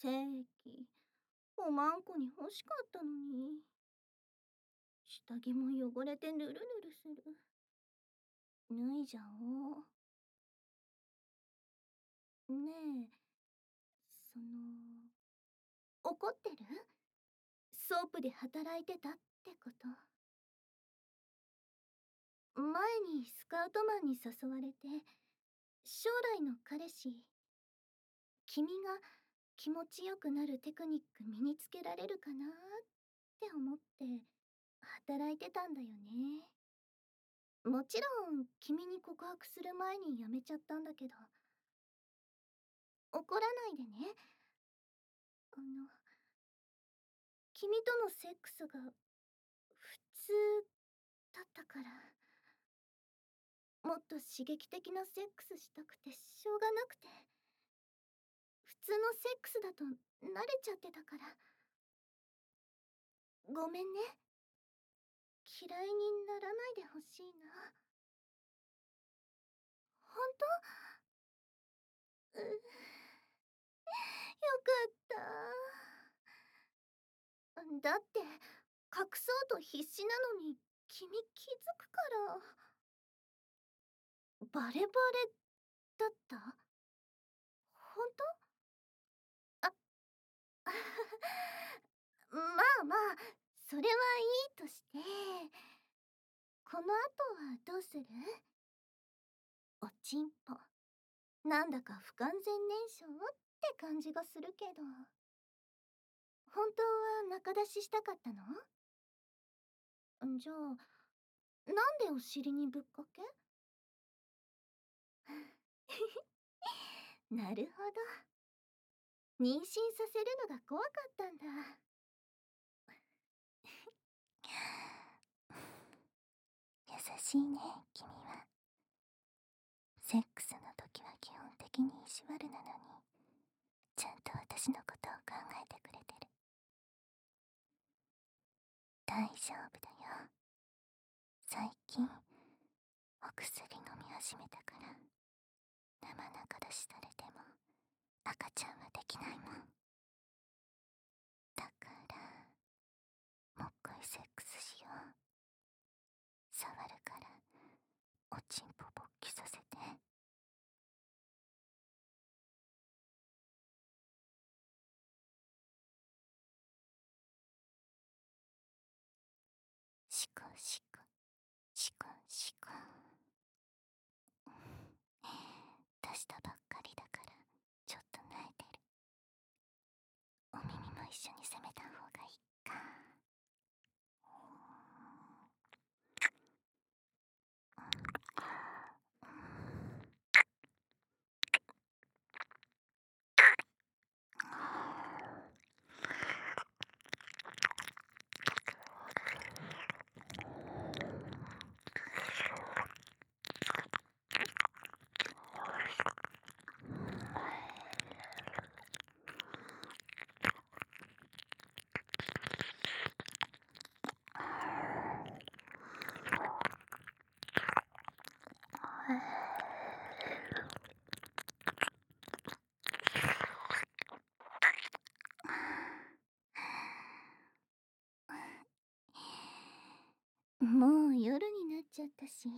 正規、おまんこに欲しかったのに。下着も汚れてぬるぬるする。脱いじゃおう。ねえ、怒ってる？ソープで働いてたってこと。前にスカウトマンに誘われて、将来の彼氏、君が気持ちよくなるテクニック身につけられるかなって思って働いてたんだよね。もちろん君に告白する前に辞めちゃったんだけど、怒らないでね。あの、君とのセックスが普通だったから、もっと刺激的なセックスしたくてしょうがなくて、普通のセックスだと慣れちゃってたから。ごめんね。嫌いにならないでほしいな。ほんと？よかった。だって隠そうと必死なのに君気づくから。バレバレだった？ほんと？あまあまあ、それはいいとして、この後はどうする？おちんぽ。なんだか不完全燃焼って感じがするけど。本当は仲出ししたかったの？じゃあ、なんでお尻にぶっかけ？なるほど。妊娠させるのが怖かったんだ。優しいね、君は。セックスの時は基本的に意地悪なのに、ちゃんと私のことを考えてくれてる。大丈夫だよ。最近、お薬飲み始めたから、生中出しされても赤ちゃんはできないもん。だから、もっこいセックスしよう。触るから、おちんぽ勃起させて。シコシコ、シコシコ。出したばっかりだから、ちょっと泣いてる。お耳も一緒に攻めた方がいいか。もう夜になっちゃったし、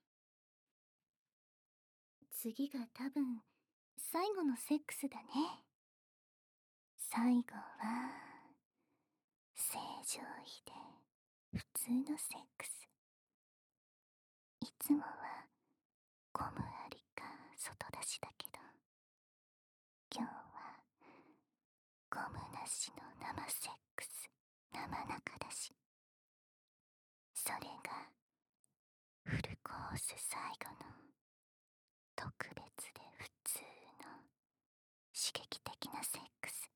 次が多分最後のセックスだね。最後は正常位で普通のセックス。いつもはゴムありか外出しだけど、今日はゴムなしの生セックス、生中だし。それがフルコース最後の特別で普通の刺激的なセックス。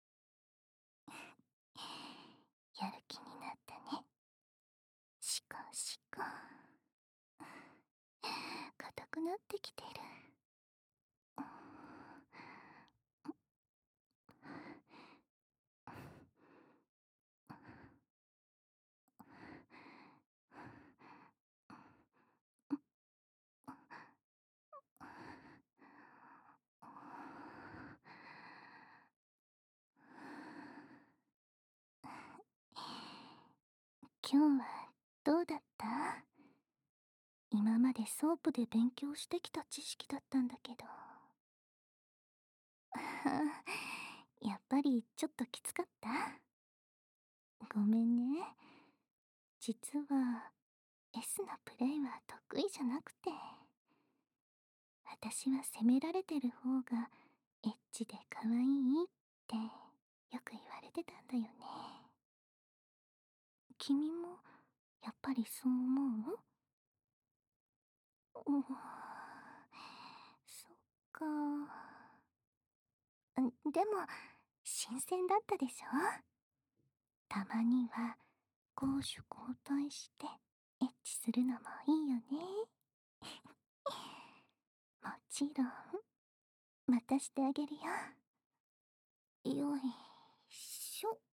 やる気になったね。シコシコ。硬くなってきてる。 今日はどうだった？今までソープで勉強してきた知識だったんだけど。やっぱりちょっときつかった？ごめんね。実は S のプレイは得意じゃなくて。私は責められてる方がエッチで可愛いってよく言われてたんだよね。君もやっぱりそう思う？そっか。でも新鮮だったでしょ？たまには攻守交代してエッチするのもいいよね。もちろんまたしてあげるよ。よいしょ。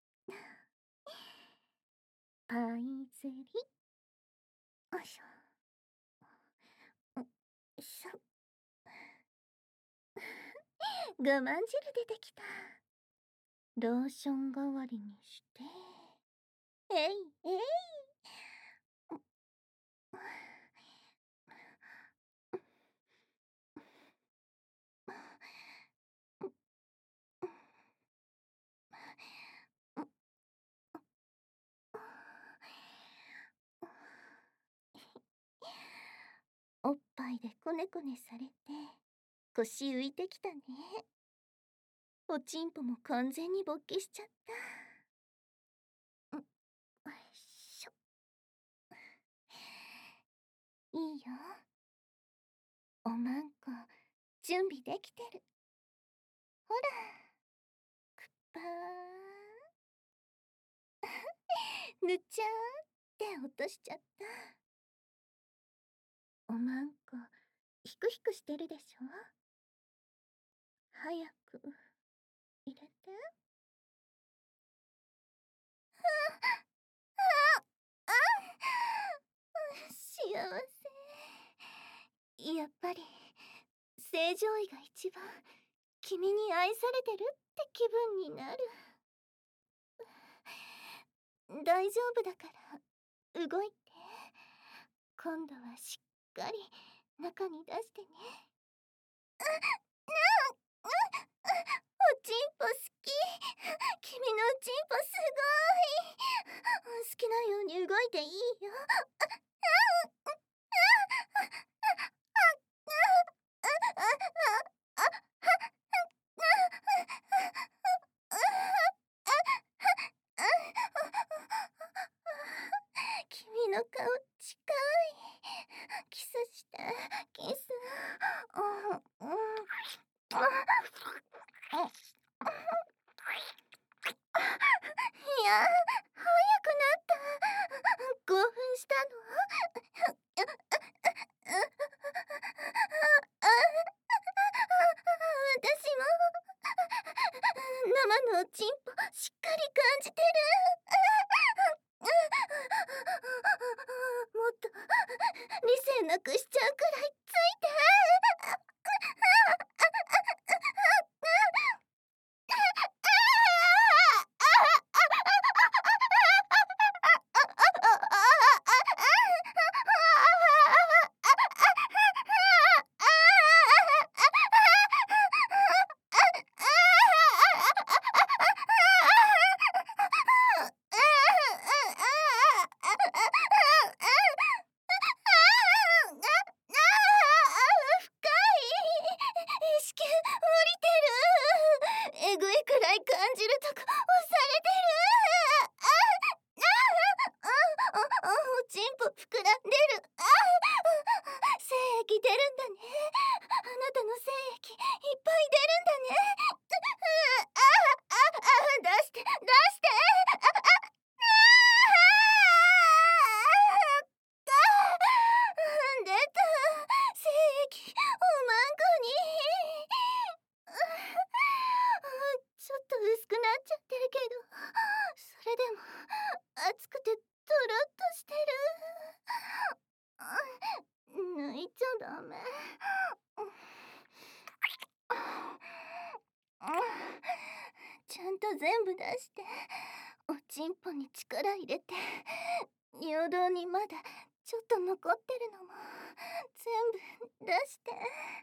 パイ釣り。よいしょ。よいしょ。我慢汁出てきた。ローション代わりにして。えいえい。おっぱいでこねこねされて腰浮いてきたね。おちんぽも完全に勃起しちゃった。よいしょ。いいよ。おまんこ準備できてる。ほら、くっぱー。ぬっちゃーって落としちゃった。おまんこひくひくしてるでしょ？早く入れて。幸せ。やっぱり正常位が一番君に愛されてるって気分になる。大丈夫だから動いて。今度はしっかり中に出してね。おちんぽ好き。君のおちんぽすごい。好きなように動いていいよ。君の顔近い。キスして、キス。いや、早くなった。興奮したの？私も生のおちんぽしっかり感じてる。もっと理性なくしちゃうくらいついて。意識降りてる。えぐいくらい感じるとこ押されてる。おちんぽ膨らんでる。精液出るんだね。あなたの精液いっぱい出るんだね。出して出して。出た精液おまんこに。ちょっと薄くなっちゃってるけど、それでも熱くてドロッとしてる。抜いちゃダメ。ちゃんと全部出して。 おちんぽに力入れて、尿道にまだちょっと残ってるのも全部出して。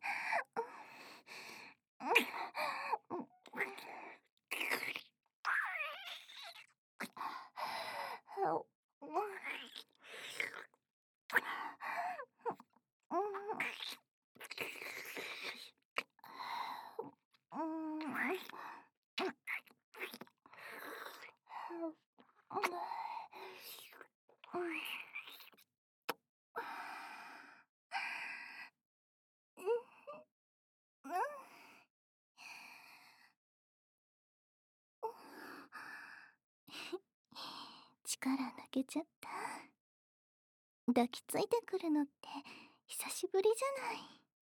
力抜けちゃった。抱きついてくるのって久しぶりじゃない。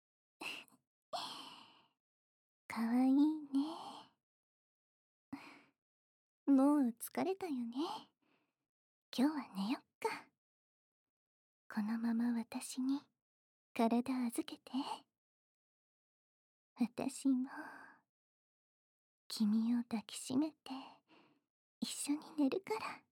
かわいいね。もう疲れたよね。今日は寝よっか。このまま私に体預けて。私も君を抱きしめて一緒に寝るから。